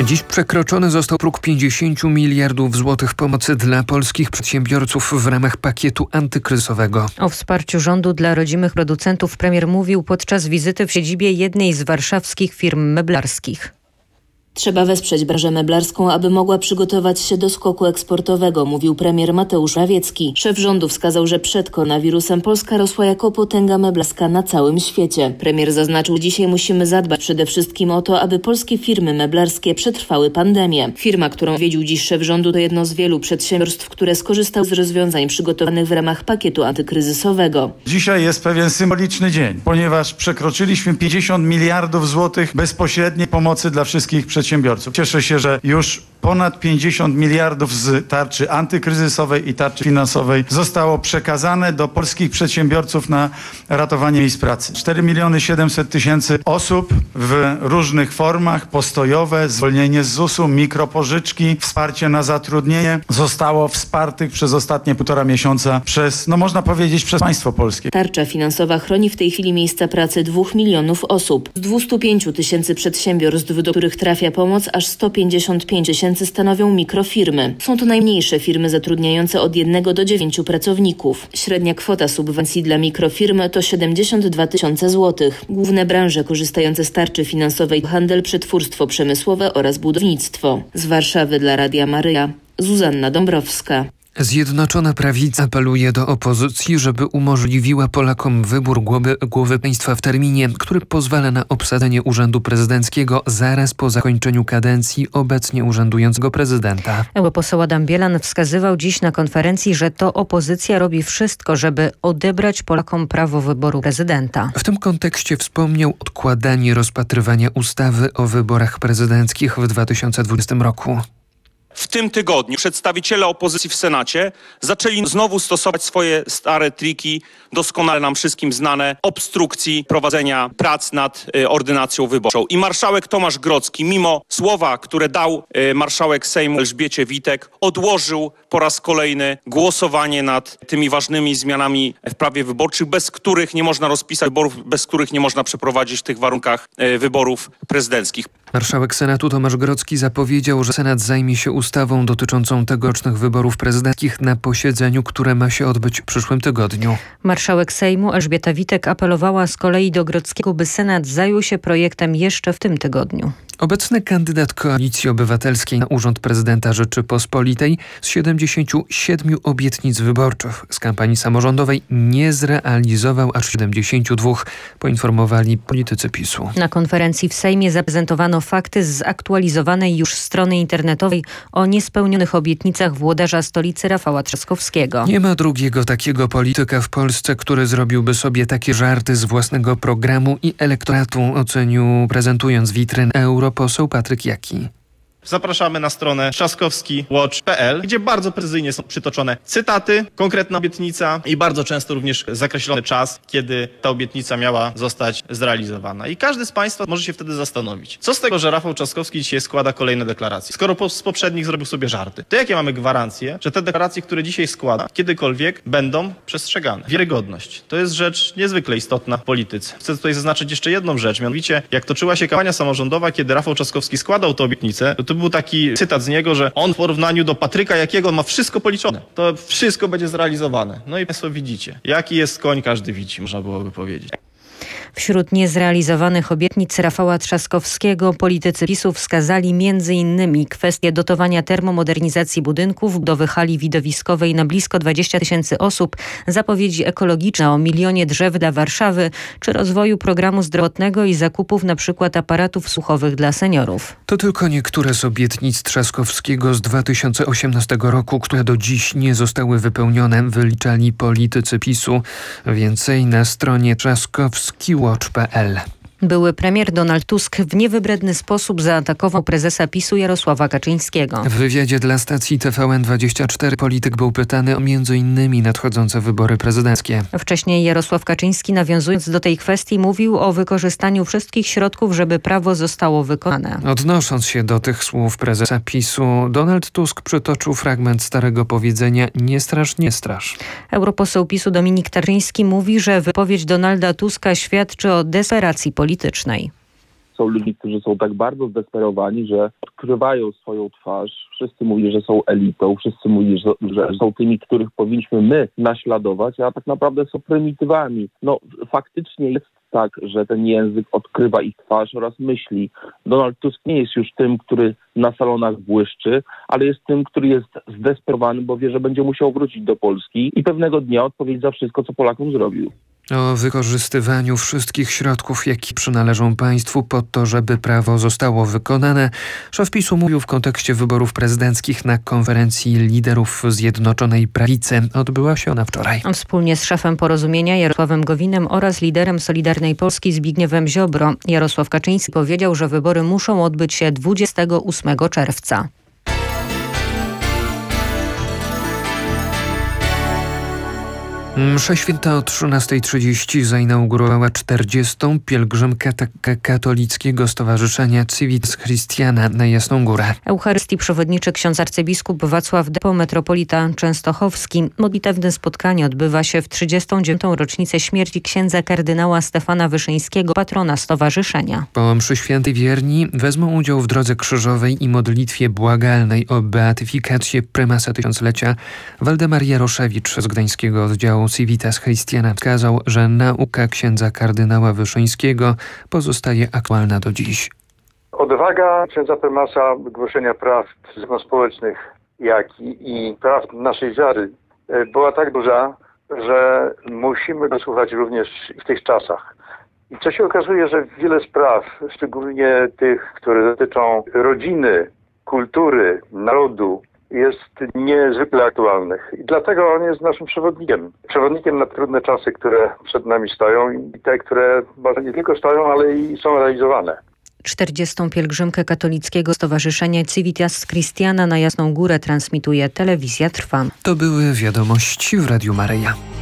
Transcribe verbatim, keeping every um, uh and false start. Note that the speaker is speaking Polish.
Dziś przekroczony został próg pięćdziesiąt miliardów złotych pomocy dla polskich przedsiębiorców w ramach pakietu antykryzysowego. O wsparciu rządu dla rodzimych producentów premier mówił podczas wizyty w siedzibie jednej z warszawskich firm meblarskich. Trzeba wesprzeć branżę meblarską, aby mogła przygotować się do skoku eksportowego, mówił premier Mateusz Morawiecki. Szef rządu wskazał, że przed koronawirusem Polska rosła jako potęga meblarska na całym świecie. Premier zaznaczył, dzisiaj musimy zadbać przede wszystkim o to, aby polskie firmy meblarskie przetrwały pandemię. Firma, którą wiedził dziś szef rządu, to jedno z wielu przedsiębiorstw, które skorzystały z rozwiązań przygotowanych w ramach pakietu antykryzysowego. Dzisiaj jest pewien symboliczny dzień, ponieważ przekroczyliśmy pięćdziesiąt miliardów złotych bezpośredniej pomocy dla wszystkich przedsiębiorstw. Przedsiębiorców. Cieszę się, że już ponad pięćdziesiąt miliardów z tarczy antykryzysowej i tarczy finansowej zostało przekazane do polskich przedsiębiorców na ratowanie miejsc pracy. cztery miliony siedemset tysięcy osób w różnych formach, postojowe, zwolnienie z zusu, mikropożyczki, wsparcie na zatrudnienie zostało wspartych przez ostatnie półtora miesiąca przez, no można powiedzieć, przez państwo polskie. Tarcza finansowa chroni w tej chwili miejsca pracy dwóch milionów osób. Z dwustu pięciu tysięcy przedsiębiorstw, do których trafia pomoc, aż sto pięćdziesiąt pięć tysięcy stanowią mikrofirmy. Są to najmniejsze firmy zatrudniające od jednego do dziewięciu pracowników. Średnia kwota subwencji dla mikrofirm to siedemdziesiąt dwa tysiące złotych. Główne branże korzystające z tarczy finansowej to handel, przetwórstwo przemysłowe oraz budownictwo. Z Warszawy dla Radia Maryja, Zuzanna Dąbrowska. Zjednoczona Prawica apeluje do opozycji, żeby umożliwiła Polakom wybór głowy, głowy państwa w terminie, który pozwala na obsadzenie urzędu prezydenckiego zaraz po zakończeniu kadencji obecnie urzędującego prezydenta. Europoseł Adam Bielan wskazywał dziś na konferencji, że to opozycja robi wszystko, żeby odebrać Polakom prawo wyboru prezydenta. W tym kontekście wspomniał odkładanie rozpatrywania ustawy o wyborach prezydenckich w dwa tysiące dwudziestym roku. W tym tygodniu przedstawiciele opozycji w Senacie zaczęli znowu stosować swoje stare triki, doskonale nam wszystkim znane, obstrukcji prowadzenia prac nad y, ordynacją wyborczą. I marszałek Tomasz Grodzki, mimo słowa, które dał y, marszałek Sejmu Elżbiecie Witek, odłożył po raz kolejny głosowanie nad tymi ważnymi zmianami w prawie wyborczym, bez których nie można rozpisać wyborów, bez których nie można przeprowadzić w tych warunkach y, wyborów prezydenckich. Marszałek Senatu Tomasz Grodzki zapowiedział, że Senat zajmie się ustawą dotyczącą tegorocznych wyborów prezydenckich na posiedzeniu, które ma się odbyć w przyszłym tygodniu. Marszałek Sejmu Elżbieta Witek apelowała z kolei do Grodzkiego, by Senat zajął się projektem jeszcze w tym tygodniu. Obecny kandydat Koalicji Obywatelskiej na urząd prezydenta Rzeczypospolitej z siedemdziesięciu siedmiu obietnic wyborczych z kampanii samorządowej nie zrealizował aż siedemdziesięciu dwóch, poinformowali politycy PiSu. Na konferencji w Sejmie zaprezentowano fakty z zaktualizowanej już strony internetowej o niespełnionych obietnicach włodarza stolicy Rafała Trzaskowskiego. Nie ma drugiego takiego polityka w Polsce, który zrobiłby sobie takie żarty z własnego programu i elektoratu, ocenił prezentując witrynę euro poseł Patryk Jaki. Zapraszamy na stronę trzaskowski watch kropka p l, gdzie bardzo precyzyjnie są przytoczone cytaty, konkretna obietnica i bardzo często również zakreślony czas, kiedy ta obietnica miała zostać zrealizowana. I każdy z Państwa może się wtedy zastanowić, co z tego, że Rafał Trzaskowski dzisiaj składa kolejne deklaracje, skoro po, z poprzednich zrobił sobie żarty. To jakie mamy gwarancje, że te deklaracje, które dzisiaj składa, kiedykolwiek będą przestrzegane? Wiarygodność. To jest rzecz niezwykle istotna w polityce. Chcę tutaj zaznaczyć jeszcze jedną rzecz, mianowicie jak toczyła się kampania samorządowa, kiedy Rafał Trzaskowski składał tę obietnicę, to był taki cytat z niego, że on w porównaniu do Patryka Jakiego ma wszystko policzone. To wszystko będzie zrealizowane. No i Państwo widzicie. Jaki jest koń, każdy widzi, można byłoby powiedzieć. Wśród niezrealizowanych obietnic Rafała Trzaskowskiego politycy PiSu wskazali między innymi kwestię dotowania termomodernizacji budynków, budowy hali widowiskowej na blisko dwadzieścia tysięcy osób, zapowiedzi ekologiczne o milionie drzew dla Warszawy, czy rozwoju programu zdrowotnego i zakupów na przykład aparatów słuchowych dla seniorów. To tylko niektóre z obietnic Trzaskowskiego z dwa tysiące osiemnastego roku, które do dziś nie zostały wypełnione, wyliczali politycy PiSu. Więcej na stronie trzaskowski watch kropka p l. Były premier Donald Tusk w niewybredny sposób zaatakował prezesa PiSu Jarosława Kaczyńskiego. W wywiadzie dla stacji T V N dwadzieścia cztery polityk był pytany o między innymi nadchodzące wybory prezydenckie. Wcześniej Jarosław Kaczyński, nawiązując do tej kwestii, mówił o wykorzystaniu wszystkich środków, żeby prawo zostało wykonane. Odnosząc się do tych słów prezesa PiSu, Donald Tusk przytoczył fragment starego powiedzenia „nie strasz, nie strasz”. Europoseł PiSu Dominik Tarczyński mówi, że wypowiedź Donalda Tuska świadczy o desperacji politycznej. są ludźmi, którzy są tak bardzo zdesperowani, że odkrywają swoją twarz. Wszyscy mówili, że są elitą, wszyscy mówili, że, że są tymi, których powinniśmy my naśladować, a tak naprawdę są prymitywami. No faktycznie jest tak, że ten język odkrywa ich twarz oraz myśli. Donald Tusk nie jest już tym, który na salonach błyszczy, ale jest tym, który jest zdesperowany, bo wie, że będzie musiał wrócić do Polski i pewnego dnia odpowiedzieć za wszystko, co Polakom zrobił. O wykorzystywaniu wszystkich środków, jakie przynależą państwu po to, żeby prawo zostało wykonane, szef PiS-u mówił w kontekście wyborów prezydenckich na konferencji liderów Zjednoczonej Prawicy. Odbyła się ona wczoraj. Wspólnie z szefem Porozumienia Jarosławem Gowinem oraz liderem Solidarnej Polski Zbigniewem Ziobro. Jarosław Kaczyński powiedział, że wybory muszą odbyć się dwudziestego ósmego czerwca. Msza święta o trzynastej trzydzieści zainaugurowała czterdziestą pielgrzymkę katolickiego stowarzyszenia Civitas Christiana na Jasną Górę. Eucharystii przewodniczy ksiądz arcybiskup Wacław Depo, metropolita częstochowski. Modlitewne spotkanie odbywa się w trzydziestą dziewiątą rocznicę śmierci księdza kardynała Stefana Wyszyńskiego, patrona stowarzyszenia. Po mszy świętej wierni wezmą udział w drodze krzyżowej i modlitwie błagalnej o beatyfikację prymasa tysiąclecia. Waldemar Jaroszewicz z gdańskiego oddziału Civitas Christiana wskazał, że nauka księdza kardynała Wyszyńskiego pozostaje aktualna do dziś. Odwaga księdza prymasa głoszenia praw społecznych, jak i, i praw naszej wiary była tak duża, że musimy go słuchać również w tych czasach. I co się okazuje, że wiele spraw, szczególnie tych, które dotyczą rodziny, kultury, narodu, jest niezwykle aktualnych. I dlatego on jest naszym przewodnikiem. Przewodnikiem na trudne czasy, które przed nami stoją i te, które może nie tylko stoją, ale i są realizowane. czterdziestą pielgrzymkę katolickiego stowarzyszenia Civitas Christiana na Jasną Górę transmituje Telewizja Trwam. To były wiadomości w Radiu Maryja.